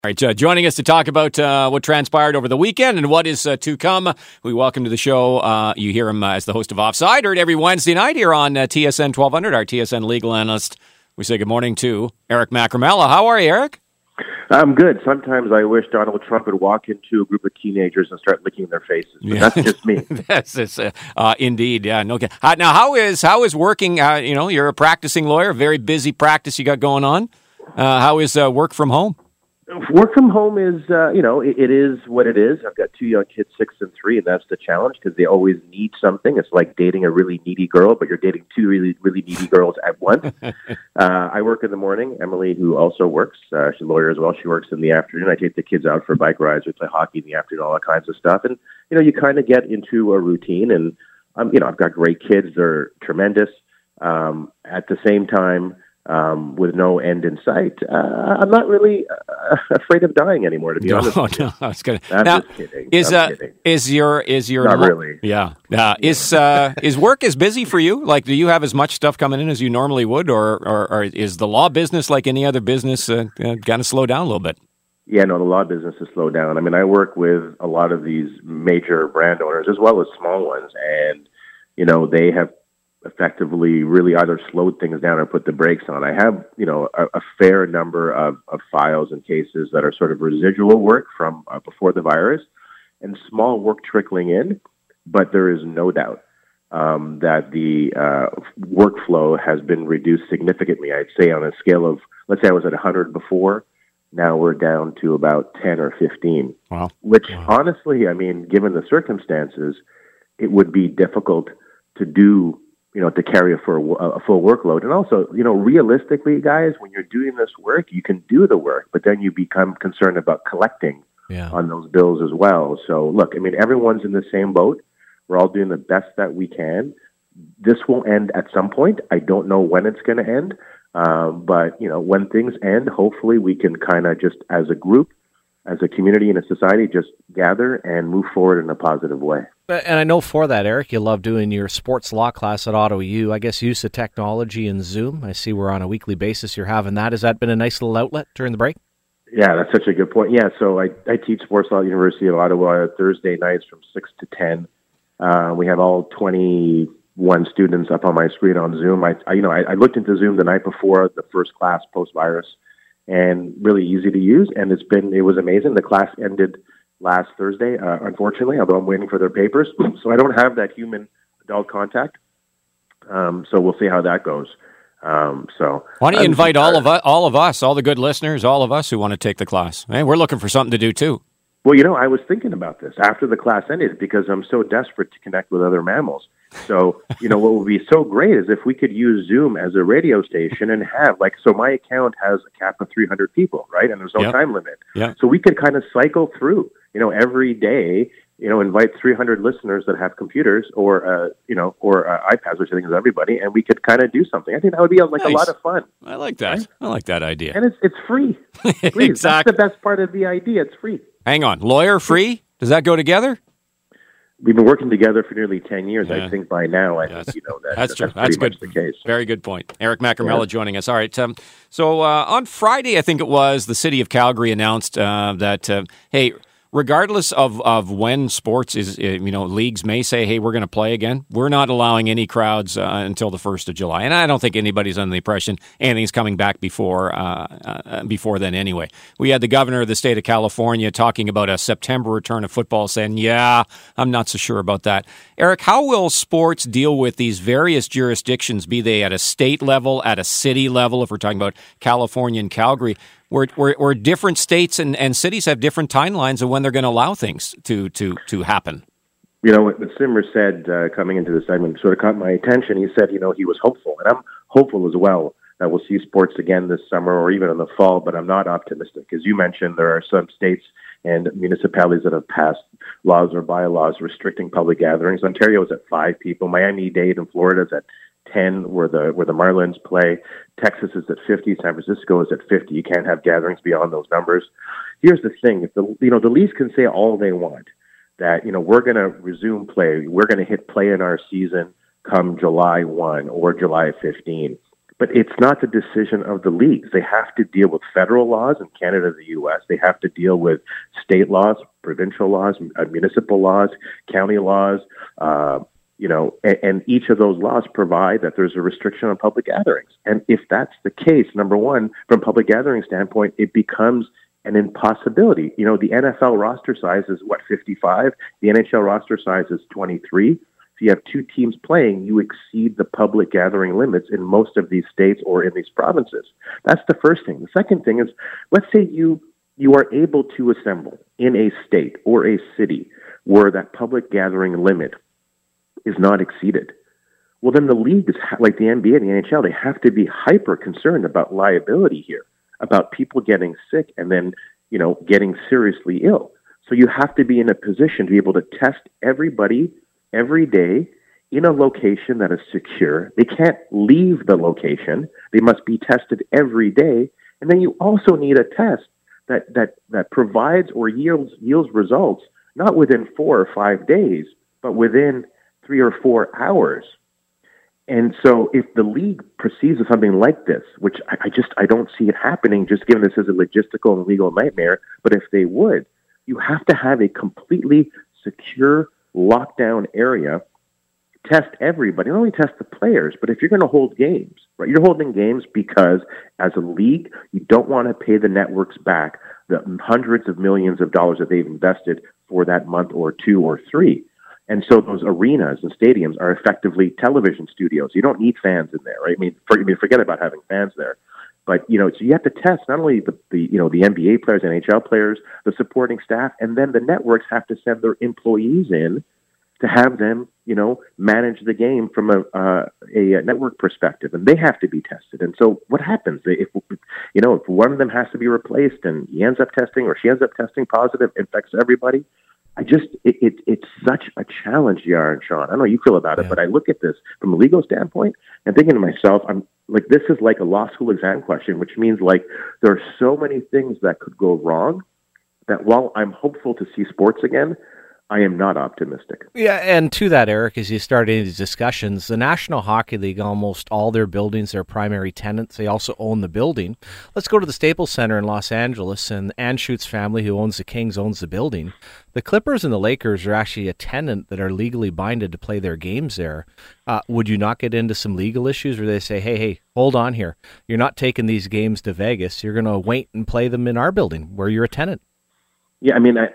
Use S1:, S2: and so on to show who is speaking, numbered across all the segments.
S1: All right, joining us to talk about what transpired over the weekend and what is to come, we welcome to the show, you hear him as the host of Offside, heard every Wednesday night here on TSN 1200, our TSN legal analyst. We say good morning to Eric Macramella. How are you, Eric?
S2: I'm good. Sometimes I wish Donald Trump would walk into a group of teenagers and start licking their faces. But that's just me.
S1: That's indeed. Yeah. No. Now, how is working? You're a practicing lawyer, very busy practice you got going on. How is work from home?
S2: Work from home is, it is what it is. I've got two young kids, 6 and 3, and that's the challenge because they always need something. It's like dating a really needy girl, but you're dating two really, really needy girls at once. I work in the morning. Emily, who also works, she's a lawyer as well. She works in the afternoon. I take the kids out for bike rides. We play hockey in the afternoon, all that kinds of stuff. And, you kind of get into a routine. And, I've got great kids. They're tremendous. At the same time, with no end in sight, I'm not really afraid of dying anymore. To be honest,
S1: no, I was gonna.
S2: I'm
S1: now,
S2: just kidding.
S1: Is your
S2: not really?
S1: Yeah. Is work as busy for you? Like, do you have as much stuff coming in as you normally would, or is the law business like any other business kind of slow down a little bit?
S2: Yeah, no, the law business has slowed down. I mean, I work with a lot of these major brand owners as well as small ones, and they have effectively really either slowed things down or put the brakes on. I have, a fair number of files and cases that are sort of residual work from before the virus and small work trickling in, but there is no doubt that the workflow has been reduced significantly. I'd say on a scale of, let's say I was at 100 before, now we're down to about 10 or 15.
S1: Wow.
S2: Which honestly, I mean, given the circumstances, it would be difficult to do, to carry a full workload. And also, realistically, guys, when you're doing this work, you can do the work, but then you become concerned about collecting on those bills as well. So look, I mean, everyone's in the same boat. We're all doing the best that we can. This will end at some point. I don't know when it's going to end. But, when things end, hopefully we can kind of just as a group, as a community and a society, just gather and move forward in a positive way.
S3: And I know for that, Eric, you love doing your sports law class at Ottawa U. I guess use of technology and Zoom. I see we're on a weekly basis. You're having that. Has that been a nice little outlet during the break?
S2: Yeah, that's such a good point. Yeah, so I teach sports law at the University of Ottawa Thursday nights from 6 to 10. We have all 21 students up on my screen on Zoom. I looked into Zoom the night before the first class post-virus, and really easy to use. And it was amazing. The class ended last Thursday, unfortunately, although I'm waiting for their papers. So I don't have that human adult contact. So we'll see how that goes. So
S1: why don't you invite all of us, all the good listeners, all of us who want to take the class? Hey, we're looking for something to do too.
S2: Well, I was thinking about this after the class ended because I'm so desperate to connect with other mammals. So, what would be so great is if we could use Zoom as a radio station and have, so my account has a cap of 300 people, right? And there's no time limit.
S1: Yeah.
S2: So we could kind of cycle through, every day, invite 300 listeners that have computers or iPads, which I think is everybody, and we could kind of do something. I think that would be a lot of fun.
S1: I like that. Right? I like that idea.
S2: And it's free. Please,
S1: Exactly.
S2: That's the best part of the idea. It's free.
S1: Hang on. Lawyer free? Does that go together?
S2: We've been working together for nearly 10 years. I think by now, that's
S1: true.
S2: That's pretty much the case.
S1: Very good point. Eric Macramella joining us. All right. So on Friday, I think it was, the city of Calgary announced that, hey, regardless of when sports is, leagues may say, hey, we're going to play again, we're not allowing any crowds until the 1st of July. And I don't think anybody's under the impression anything's coming back before then anyway. We had the governor of the state of California talking about a September return of football, saying, yeah, I'm not so sure about that. Eric, how will sports deal with these various jurisdictions, be they at a state level, at a city level, if we're talking about California and Calgary, where different states and cities have different timelines of when they're going to allow things to happen?
S2: What Simmer said coming into the segment sort of caught my attention. He said, he was hopeful, and I'm hopeful as well that we'll see sports again this summer or even in the fall, but I'm not optimistic. As you mentioned, there are some states and municipalities that have passed laws or bylaws restricting public gatherings. Ontario is at 5 people. Miami-Dade in Florida is at 10 where the Marlins play. Texas is at 50. San Francisco is at 50. You can't have gatherings beyond those numbers. Here's the thing. If the Leafs can say all they want, that, we're going to resume play. We're going to hit play in our season come July 1 or July 15. But it's not the decision of the leagues. They have to deal with federal laws in Canada, the U.S. They have to deal with state laws, provincial laws, municipal laws, county laws, and each of those laws provide that there's a restriction on public gatherings. And if that's the case, number one, from a public gathering standpoint, it becomes an impossibility. The NFL roster size is 55? The NHL roster size is 23. If you have two teams playing, you exceed the public gathering limits in most of these states or in these provinces. That's the first thing. The second thing is, let's say you are able to assemble in a state or a city where that public gathering limit is not exceeded. Well, then the leagues, like the NBA and the NHL, they have to be hyper concerned about liability here, about people getting sick and then, getting seriously ill. So you have to be in a position to be able to test everybody every day in a location that is secure. They can't leave the location. They must be tested every day. And then you also need a test that provides or yields results, not within 4 or 5 days, but within 3 or 4 hours. And so if the league proceeds with something like this, which I don't see it happening, just given this is a logistical and legal nightmare, but if they would, you have to have a completely secure lockdown area, test everybody, not only test the players, but if you're going to hold games, right? You're holding games because as a league, you don't want to pay the networks back the hundreds of millions of dollars that they've invested for that month or 2 or 3. And so those arenas and stadiums are effectively television studios. You don't need fans in there, right? Forget about having fans there. But, so you have to test not only the NBA players, NHL players, the supporting staff, and then the networks have to send their employees in to have them, manage the game from a network perspective, and they have to be tested. And so what happens if one of them has to be replaced and he ends up testing or she ends up testing positive, infects everybody? It's such a challenge, JR and Sean. I don't know how you feel about it, but I look at this from a legal standpoint and thinking to myself, I'm like, this is like a law school exam question, which means like there are so many things that could go wrong that while I'm hopeful to see sports again, I am not optimistic.
S3: Yeah, and to that, Eric, as you start into these discussions, the National Hockey League, almost all their buildings, their primary tenants, they also own the building. Let's go to the Staples Center in Los Angeles, and Anschutz family, who owns the Kings, owns the building. The Clippers and the Lakers are actually a tenant that are legally binded to play their games there. Would you not get into some legal issues where they say, hey, hold on here. You're not taking these games to Vegas. You're going to wait and play them in our building where you're a tenant?
S2: Yeah,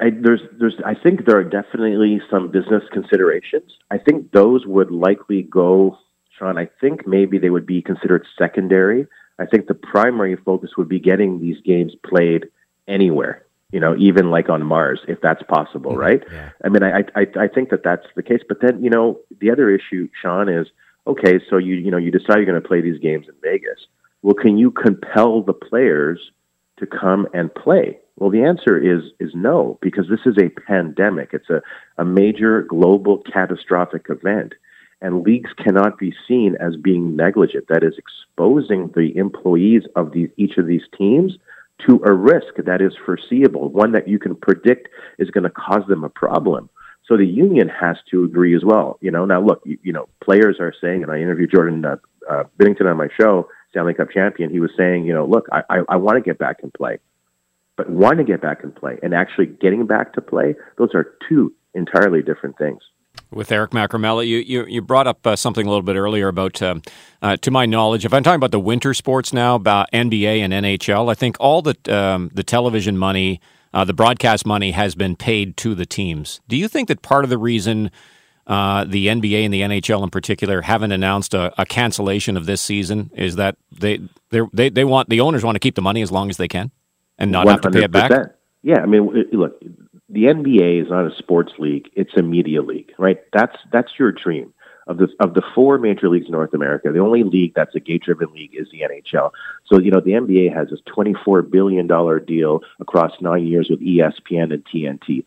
S2: I think there are definitely some business considerations. I think those would likely go, Sean, I think maybe they would be considered secondary. I think the primary focus would be getting these games played anywhere, even like on Mars, if that's possible, right?
S3: Yeah.
S2: I think that's the case. But then, the other issue, Sean, is, okay, so you decide you're going to play these games in Vegas. Well, can you compel the players to come and play? Well, the answer is no, because this is a pandemic. It's a major global catastrophic event, and leagues cannot be seen as being negligent. That is exposing the employees of each of these teams to a risk that is foreseeable, one that you can predict is going to cause them a problem. So the union has to agree as well. Now look, players are saying, and I interviewed Jordan Binnington on my show, Stanley Cup champion. He was saying, look, I want to get back and play. But wanting to get back and play and actually getting back to play, those are two entirely different things.
S1: With Eric Macramella, you brought up something a little bit earlier about, to my knowledge, if I'm talking about the winter sports now, about NBA and NHL, I think all the television money, the broadcast money has been paid to the teams. Do you think that part of the reason the NBA and the NHL in particular haven't announced a cancellation of this season is that the owners want to keep the money as long as they can? And not 100%. Have to pay it back?
S2: Yeah, look, the NBA is not a sports league; it's a media league, right? That's your dream. Of the 4 major leagues in North America, the only league that's a gate-driven league is the NHL. So the NBA has this $24 billion deal across 9 years with ESPN and TNT.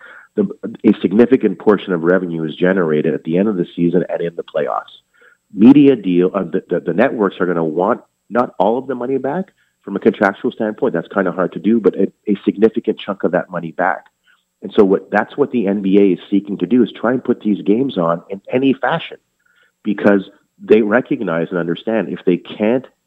S2: A significant portion of revenue is generated at the end of the season and in the playoffs. Media deal, the networks are going to want not all of the money back. From a contractual standpoint, that's kind of hard to do, but a significant chunk of that money back. And so that's what the NBA is seeking to do, is try and put these games on in any fashion, because they recognize and understand if they can't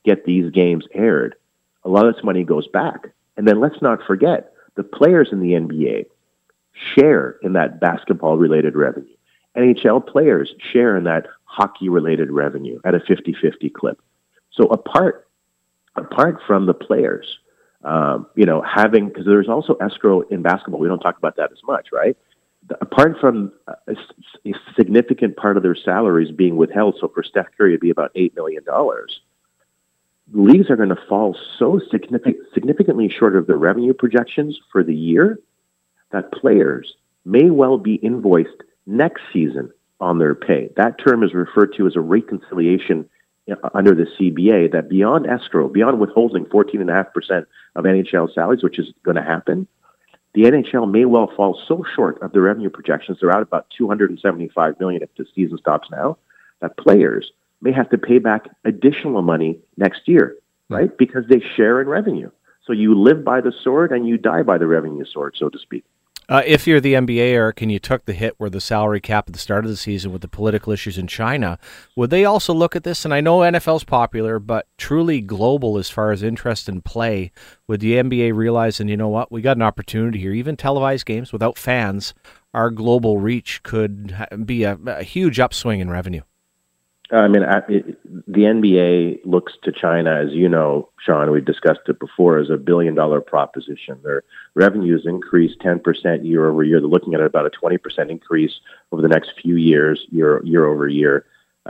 S2: get these games aired, a lot of this money goes back. And then let's not forget, the players in the NBA share in that basketball-related revenue. NHL players share in that hockey-related revenue at a 50-50 clip. So apart from the players, having, because there's also escrow in basketball. We don't talk about that as much, right? Apart from a significant part of their salaries being withheld, so for Steph Curry, it'd be about $8 million. Leagues are going to fall so significantly short of their revenue projections for the year that players may well be invoiced next season on their pay. That term is referred to as a reconciliation under the CBA, that beyond escrow, beyond withholding 14.5% of NHL salaries, which is going to happen, the NHL may well fall so short of the revenue projections, they're out about $275 million if the season stops now, that players may have to pay back additional money next year, right? Because they share in revenue. So you live by the sword and you die by the revenue sword, so to speak.
S3: If you're the NBA, Eric, and you took the hit where the salary cap at the start of the season with the political issues in China, would they also look at this? And I know NFL's popular, but truly global as far as interest in play. Would the NBA realize, and you know what, we got an opportunity here, even televised games without fans, our global reach could be a huge upswing in revenue?
S2: The NBA looks to China, as you know, Sean, we discussed it before, as $1 billion proposition. Their revenues increased 10% year over year. They're looking at about a 20% increase over the next few years, year over year.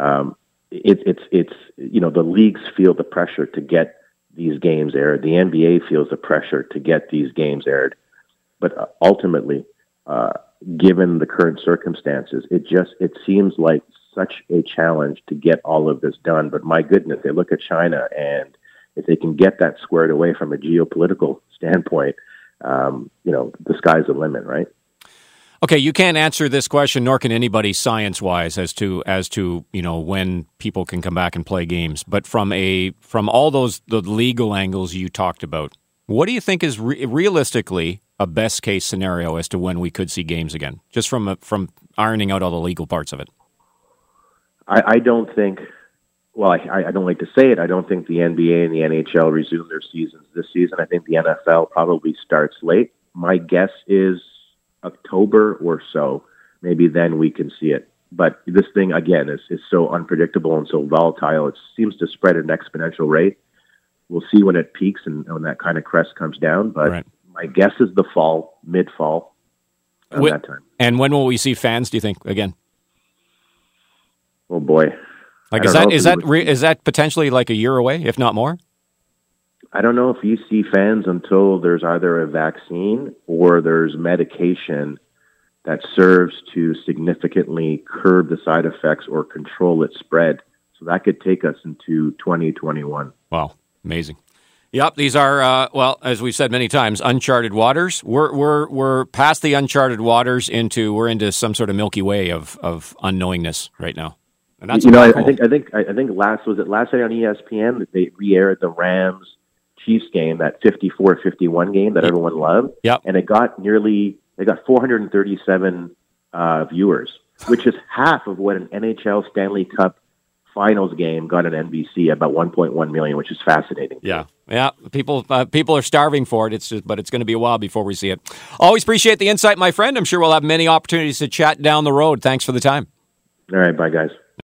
S2: The leagues feel the pressure to get these games aired. The NBA feels the pressure to get these games aired. But ultimately, given the current circumstances, it seems like such a challenge to get all of this done. But my goodness, they look at China, and if they can get that squared away from a geopolitical standpoint, the sky's the limit, right?
S1: Okay, you can't answer this question, nor can anybody science-wise as to when people can come back and play games. But from all the legal angles you talked about, what do you think is realistically a best-case scenario as to when we could see games again? Just from ironing out all the legal parts of it.
S2: I don't think, I don't like to say it, I don't think the NBA and the NHL resume their seasons this season. I think the NFL probably starts late. My guess is October or so. Maybe then we can see it. But this thing, again, is so unpredictable and so volatile. It seems to spread at an exponential rate. We'll see when it peaks and when that kind of crest comes down. But My guess is the fall, mid-fall, that time.
S1: And when will we see fans, do you think, again?
S2: Oh boy!
S1: Is that potentially like a year away, if not more?
S2: I don't know if you see fans until there's either a vaccine or there's medication that serves to significantly curb the side effects or control its spread. So that could take us into 2021.
S1: Wow, amazing! Yep, these are as we've said many times, uncharted waters. We're past the uncharted waters we're into some sort of Milky Way of unknowingness right now. And that's
S2: I think last night on ESPN they re-aired the Rams Chiefs game, that 54-51 game that everyone loved.
S1: Yep.
S2: And it got 437 viewers, which is half of what an NHL Stanley Cup Finals game got on NBC, about 1.1 million, which is fascinating.
S1: Yeah. People are starving for it. But it's going to be a while before we see it. Always appreciate the insight, my friend. I'm sure we'll have many opportunities to chat down the road. Thanks for the time.
S2: All right. Bye, guys.